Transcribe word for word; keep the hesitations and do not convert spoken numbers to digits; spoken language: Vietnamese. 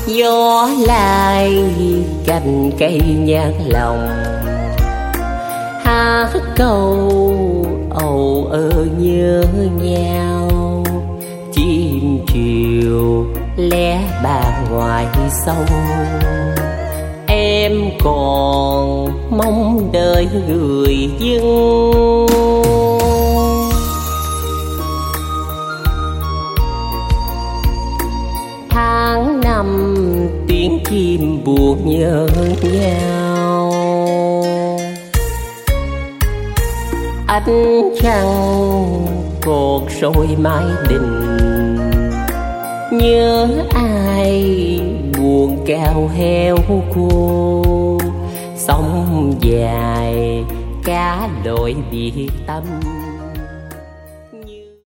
gió lai cành cây nhạt lòng, hát câu âu ơ nhớ nhau. Chim chiều lé bạc ngoài sông, em còn mong đợi người dân. Tháng năm tiếng chim buồn nhớ nhau, ánh trăng cột soi mái đình. Nhớ ai buồn cao heo khô, sông dài cá lội biệt tâm.